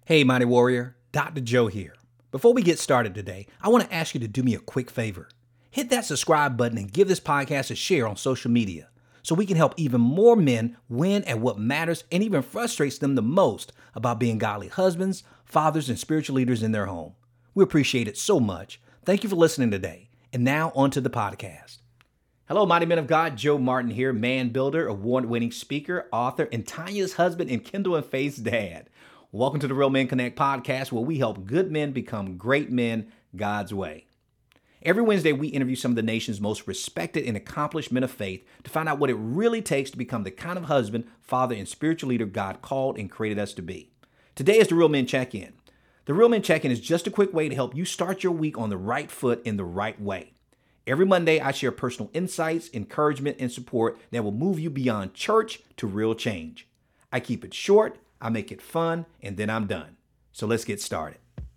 Hey, Mighty Warrior, Dr. Joe here. Before we get started today, I want to ask you to do me a quick favor. Hit that subscribe button and give this podcast a share on social media so we can help even more men win at what matters and even frustrates them the most about being godly husbands, fathers, and spiritual leaders in their home. We appreciate it so much. Thank you for listening today. And now on to the podcast. Hello, Mighty Men of God. Joe Martin here, man builder, award-winning speaker, author, and Tanya's husband and Kendall and Faith's dad. Welcome to the Real Men Connect podcast, where we help good men become great men God's way. Every Wednesday, we interview some of the nation's most respected and accomplished men of faith to find out what it really takes to become the kind of husband, father, and spiritual leader God called and created us to be. Today is the Real Men Check-In. The Real Men Check-In is just a quick way to help you start your week on the right foot in the right way. Every Monday, I share personal insights, encouragement, and support that will move you beyond church to real change. I keep it short, I make it fun, and then I'm done. So let's get started.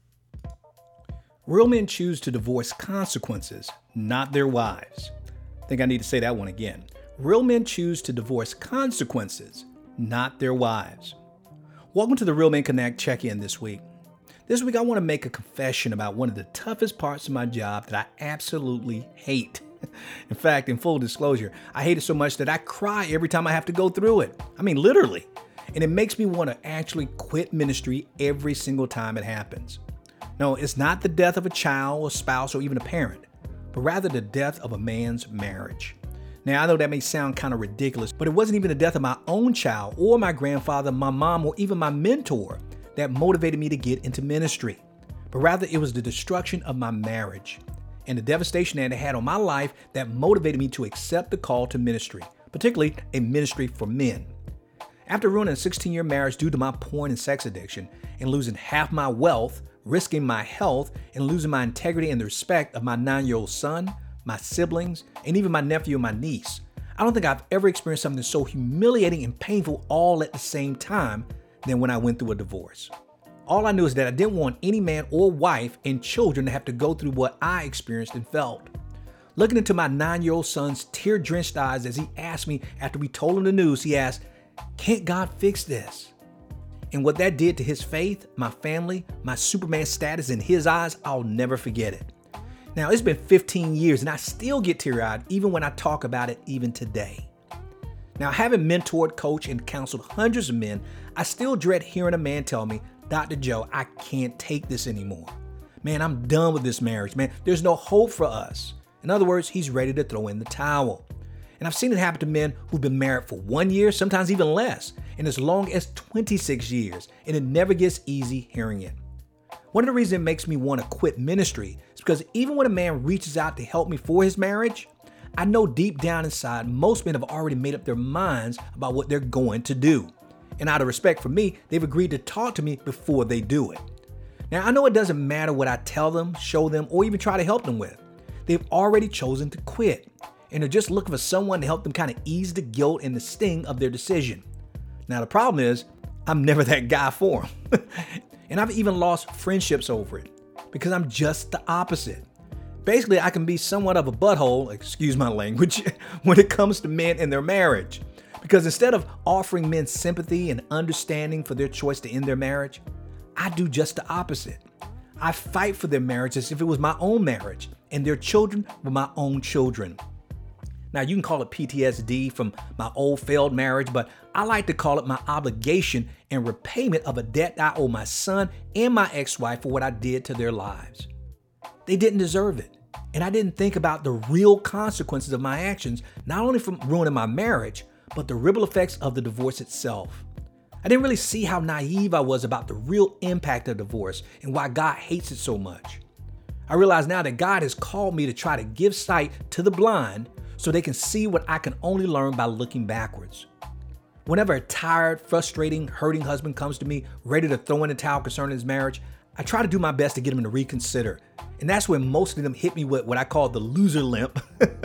Real men choose to divorce consequences, not their wives. I think I need to say that one again. Real men choose to divorce consequences, not their wives. Welcome to the Real Men Connect check-in this week. This week, I want to make a confession about one of the toughest parts of my job that I absolutely hate. In fact, in full disclosure, I hate it so much that I cry every time I have to go through it. I mean, literally. And it makes me want to actually quit ministry every single time it happens. No, it's not the death of a child, a spouse, or even a parent, but rather the death of a man's marriage. Now, I know that may sound kind of ridiculous, but it wasn't even the death of my own child or my grandfather, my mom, or even my mentor that motivated me to get into ministry, but rather it was the destruction of my marriage and the devastation that it had on my life that motivated me to accept the call to ministry, particularly a ministry for men. After ruining a 16-year marriage due to my porn and sex addiction and losing half my wealth, risking my health, and losing my integrity and the respect of my 9-year-old son, my siblings, and even my nephew and my niece, I don't think I've ever experienced something so humiliating and painful all at the same time than when I went through a divorce. All I knew is that I didn't want any man or wife and children to have to go through what I experienced and felt. Looking into my 9-year-old son's tear-drenched eyes as he asked me after we told him the news, he asked, "Can't God fix this?" And what that did to his faith, my family, my Superman status in his eyes, I'll never forget it. Now, it's been 15 years and I still get teary-eyed even when I talk about it even today. Now, having mentored, coached, and counseled hundreds of men, I still dread hearing a man tell me, "Dr. Joe, I can't take this anymore. Man, I'm done with this marriage, man. There's no hope for us." In other words, he's ready to throw in the towel. And I've seen it happen to men who've been married for 1 year, sometimes even less, and as long as 26 years, and it never gets easy hearing it. One of the reasons it makes me want to quit ministry is because even when a man reaches out to help me for his marriage, I know deep down inside, most men have already made up their minds about what they're going to do. And out of respect for me, they've agreed to talk to me before they do it. Now, I know it doesn't matter what I tell them, show them, or even try to help them with. They've already chosen to quit. And they're just looking for someone to help them kind of ease the guilt and the sting of their decision. Now, the problem is, I'm never that guy for them. And I've even lost friendships over it because I'm just the opposite. Basically, I can be somewhat of a butthole, excuse my language, when it comes to men and their marriage. Because instead of offering men sympathy and understanding for their choice to end their marriage, I do just the opposite. I fight for their marriage as if it was my own marriage and their children were my own children. Now, you can call it PTSD from my old failed marriage, but I like to call it my obligation and repayment of a debt I owe my son and my ex-wife for what I did to their lives. They didn't deserve it. And I didn't think about the real consequences of my actions, not only from ruining my marriage, but the ripple effects of the divorce itself. I didn't really see how naive I was about the real impact of divorce and why God hates it so much. I realize now that God has called me to try to give sight to the blind so they can see what I can only learn by looking backwards. Whenever a tired, frustrating, hurting husband comes to me ready to throw in the towel concerning his marriage, I try to do my best to get him to reconsider. And that's when most of them hit me with what I call the loser limp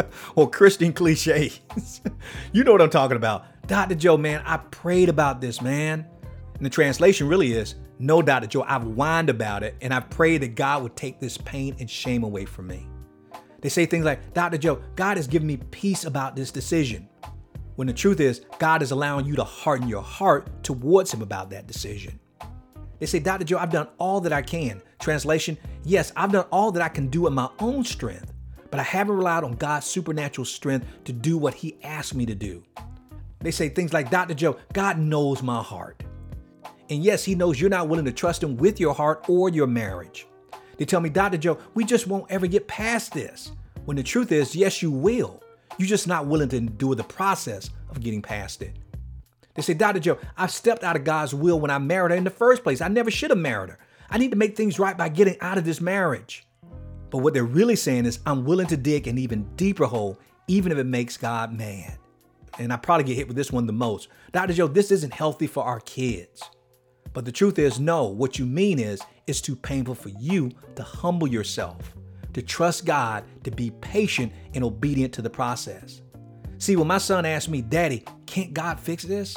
or Christian cliches. You know what I'm talking about. "Dr. Joe, man, I prayed about this, man." And the translation really is, "No, Dr. Joe, I've whined about it and I've prayed that God would take this pain and shame away from me." They say things like, "Dr. Joe, God has given me peace about this decision." When the truth is, God is allowing you to harden your heart towards him about that decision. They say, Dr. Joe, I've done all that I can. Translation, yes, I've done all that I can do in my own strength, but I haven't relied on God's supernatural strength to do what he asked me to do. They say things like, Dr. Joe, God knows my heart. And yes, he knows you're not willing to trust him with your heart or your marriage. They tell me, Dr. Joe, we just won't ever get past this. When the truth is, yes, you will. You're just not willing to endure the process of getting past it. They say, Dr. Joe, I've stepped out of God's will when I married her in the first place. I never should have married her. I need to make things right by getting out of this marriage. But what they're really saying is, I'm willing to dig an even deeper hole, even if it makes God mad. And I probably get hit with this one the most. Dr. Joe, this isn't healthy for our kids. But the truth is, no, what you mean is, it's too painful for you to humble yourself, to trust God, to be patient and obedient to the process. See, when my son asked me, Daddy, can't God fix this?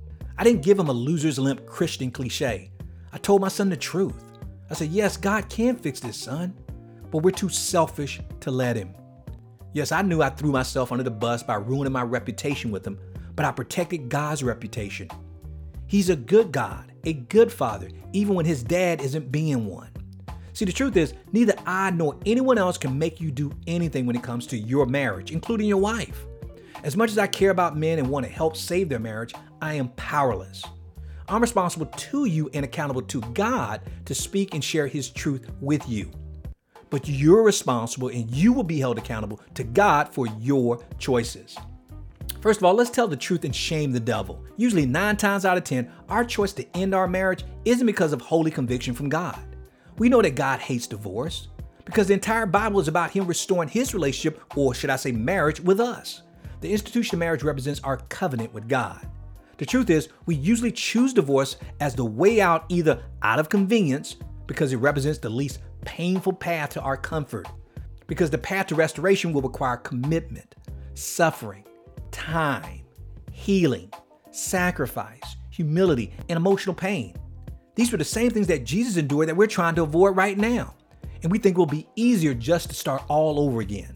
I didn't give him a loser's limp Christian cliche. I told my son the truth. I said, yes, God can fix this, son, but we're too selfish to let him. Yes, I knew I threw myself under the bus by ruining my reputation with him, but I protected God's reputation. He's a good God, a good father, even when his dad isn't being one. See, the truth is, neither I nor anyone else can make you do anything when it comes to your marriage, including your wife. As much as I care about men and want to help save their marriage, I am powerless. I'm responsible to you and accountable to God to speak and share his truth with you. But you're responsible and you will be held accountable to God for your choices. First of all, let's tell the truth and shame the devil. Usually 9 times out of 10, our choice to end our marriage isn't because of holy conviction from God. We know that God hates divorce because the entire Bible is about him restoring his relationship, or should I say marriage, with us. The institution of marriage represents our covenant with God. The truth is, we usually choose divorce as the way out, either out of convenience, because it represents the least painful path to our comfort, because the path to restoration will require commitment, suffering, time, healing, sacrifice, humility, and emotional pain. These were the same things that Jesus endured that we're trying to avoid right now. And we think it will be easier just to start all over again.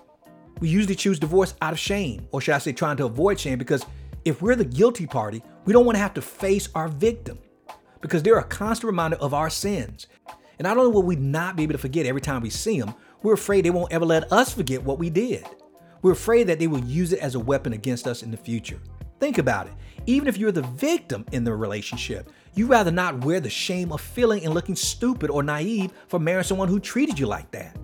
We usually choose divorce out of shame, or should I say trying to avoid shame, because if we're the guilty party, we don't want to have to face our victim, because they're a constant reminder of our sins. And not only will we not be able to forget every time we see them, we're afraid they won't ever let us forget what we did. We're afraid that they will use it as a weapon against us in the future. Think about it. Even if you're the victim in the relationship, you'd rather not wear the shame of feeling and looking stupid or naive for marrying someone who treated you like that.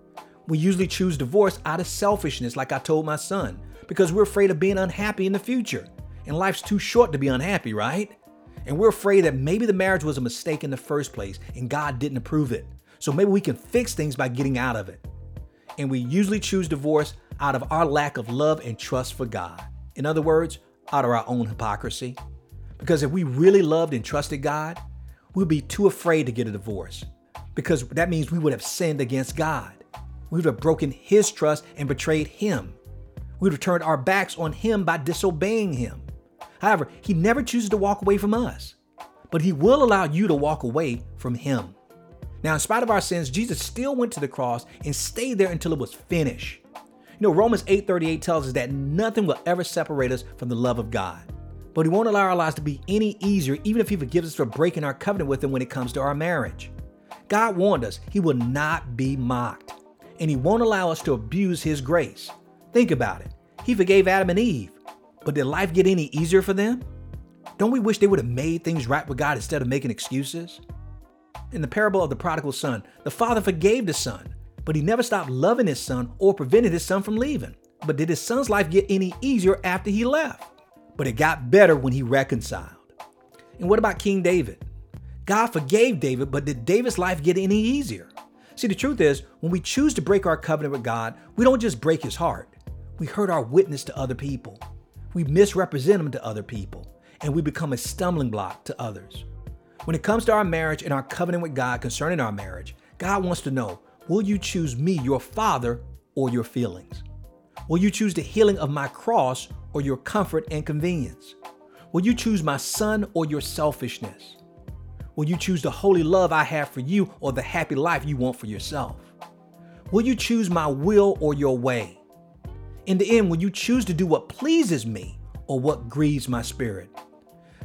We usually choose divorce out of selfishness, like I told my son, because we're afraid of being unhappy in the future. And life's too short to be unhappy, right? And we're afraid that maybe the marriage was a mistake in the first place and God didn't approve it. So maybe we can fix things by getting out of it. And we usually choose divorce out of our lack of love and trust for God. In other words, out of our own hypocrisy. Because if we really loved and trusted God, we'd be too afraid to get a divorce, because that means we would have sinned against God. We would have broken his trust and betrayed him. We would have turned our backs on him by disobeying him. However, he never chooses to walk away from us, but he will allow you to walk away from him. Now, in spite of our sins, Jesus still went to the cross and stayed there until it was finished. You know, Romans 8:38 tells us that nothing will ever separate us from the love of God. But he won't allow our lives to be any easier, even if he forgives us for breaking our covenant with him when it comes to our marriage. God warned us he will not be mocked, and he won't allow us to abuse his grace. Think about it. He forgave Adam and Eve, but did life get any easier for them? Don't we wish they would have made things right with God instead of making excuses? In the parable of the prodigal son, the father forgave the son, but he never stopped loving his son or prevented his son from leaving. But did his son's life get any easier after he left? But it got better when he reconciled. And what about King David? God forgave David, but did David's life get any easier? See, the truth is, when we choose to break our covenant with God, we don't just break his heart. We hurt our witness to other people. We misrepresent him to other people, and we become a stumbling block to others. When it comes to our marriage and our covenant with God concerning our marriage, God wants to know, will you choose me, your father, or your feelings? Will you choose the healing of my cross or your comfort and convenience? Will you choose my son or your selfishness? Will you choose the holy love I have for you or the happy life you want for yourself? Will you choose my will or your way? In the end, will you choose to do what pleases me or what grieves my spirit?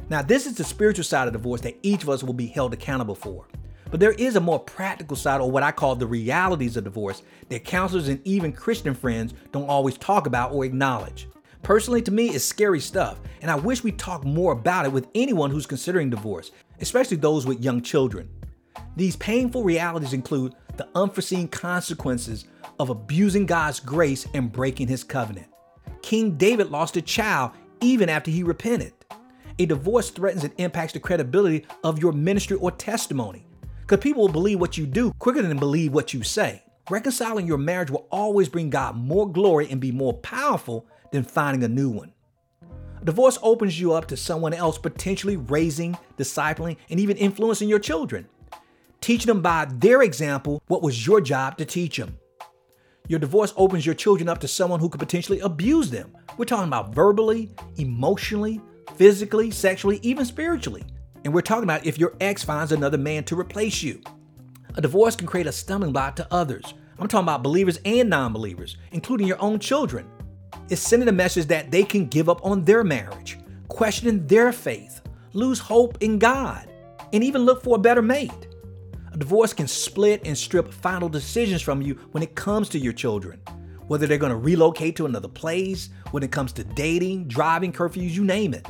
Now, this is the spiritual side of divorce that each of us will be held accountable for. But there is a more practical side, or what I call the realities of divorce, that counselors and even Christian friends don't always talk about or acknowledge. Personally, to me, it's scary stuff, and I wish we talked more about it with anyone who's considering divorce, especially those with young children. These painful realities include the unforeseen consequences of abusing God's grace and breaking his covenant. King David lost a child even after he repented. A divorce threatens and impacts the credibility of your ministry or testimony, because people will believe what you do quicker than believe what you say. Reconciling your marriage will always bring God more glory and be more powerful than finding a new one. A divorce opens you up to someone else potentially raising, discipling, and even influencing your children, teaching them by their example what was your job to teach them. Your divorce opens your children up to someone who could potentially abuse them. We're talking about verbally, emotionally, physically, sexually, even spiritually. And we're talking about if your ex finds another man to replace you. A divorce can create a stumbling block to others. I'm talking about believers and non-believers, including your own children. It's sending a message that they can give up on their marriage, questioning their faith, lose hope in God, and even look for a better mate. A divorce can split and strip final decisions from you when it comes to your children, whether they're going to relocate to another place, when it comes to dating, driving, curfews, you name it.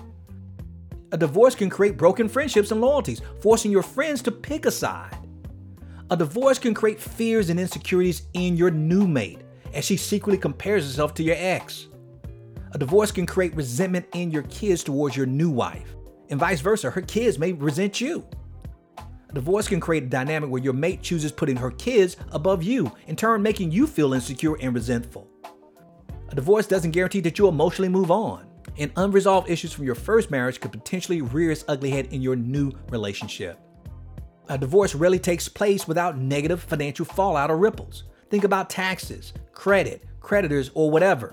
A divorce can create broken friendships and loyalties, forcing your friends to pick a side. A divorce can create fears and insecurities in your new mate as she secretly compares herself to your ex. A divorce can create resentment in your kids towards your new wife, and vice versa. Her kids may resent you. A divorce can create a dynamic where your mate chooses putting her kids above you, in turn making you feel insecure and resentful. A divorce doesn't guarantee that you'll emotionally move on, and unresolved issues from your first marriage could potentially rear its ugly head in your new relationship. A divorce rarely takes place without negative financial fallout or ripples. Think about taxes, credit, creditors, or whatever.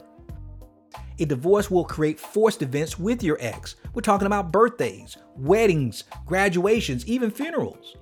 A divorce will create forced events with your ex. We're talking about birthdays, weddings, graduations, even funerals.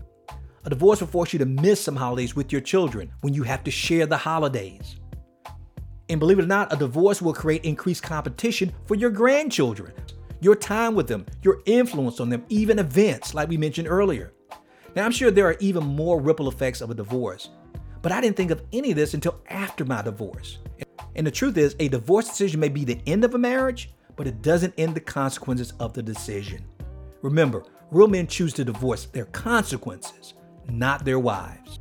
A divorce will force you to miss some holidays with your children when you have to share the holidays. And believe it or not, a divorce will create increased competition for your grandchildren, your time with them, your influence on them, even events like we mentioned earlier. Now, I'm sure there are even more ripple effects of a divorce, but I didn't think of any of this until after my divorce. And the truth is, a divorce decision may be the end of a marriage, but it doesn't end the consequences of the decision. Remember, real men choose to divorce their consequences, not their wives.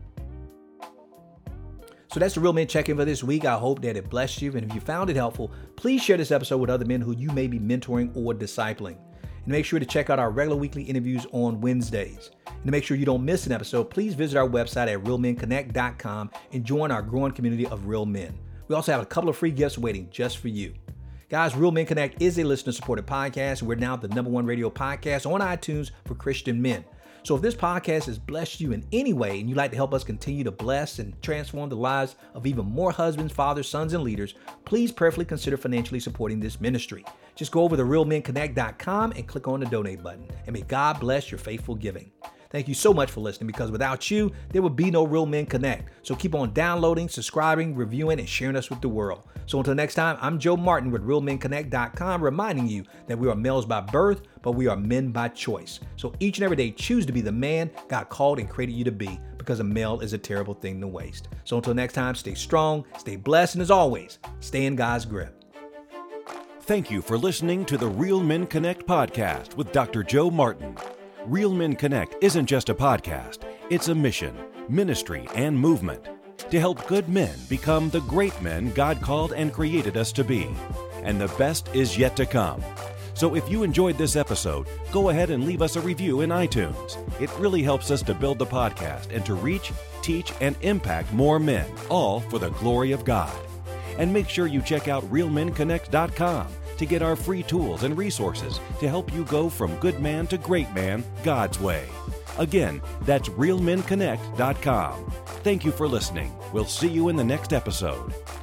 So that's the Real Men Check-In for this week. I hope that it blessed you. And if you found it helpful, please share this episode with other men who you may be mentoring or discipling. And make sure to check out our regular weekly interviews on Wednesdays. And to make sure you don't miss an episode, please visit our website at realmenconnect.com and join our growing community of real men. We also have a couple of free gifts waiting just for you. Guys, Real Men Connect is a listener-supported podcast, and we're now the #1 radio podcast on iTunes for Christian men. So if this podcast has blessed you in any way and you'd like to help us continue to bless and transform the lives of even more husbands, fathers, sons, and leaders, please prayerfully consider financially supporting this ministry. Just go over to realmenconnect.com and click on the donate button. And may God bless your faithful giving. Thank you so much for listening, because without you, there would be no Real Men Connect. So keep on downloading, subscribing, reviewing, and sharing us with the world. So until next time, I'm Joe Martin with realmenconnect.com, reminding you that we are males by birth, but we are men by choice. So each and every day, choose to be the man God called and created you to be, because a male is a terrible thing to waste. So until next time, stay strong, stay blessed, and as always, stay in God's grip. Thank you for listening to the Real Men Connect podcast with Dr. Joe Martin. Real Men Connect isn't just a podcast, it's a mission, ministry, and movement to help good men become the great men God called and created us to be. And the best is yet to come. So if you enjoyed this episode, go ahead and leave us a review in iTunes. It really helps us to build the podcast and to reach, teach, and impact more men, all for the glory of God. And make sure you check out realmenconnect.com to get our free tools and resources to help you go from good man to great man God's way. Again, that's realmenconnect.com. Thank you for listening. We'll see you in the next episode.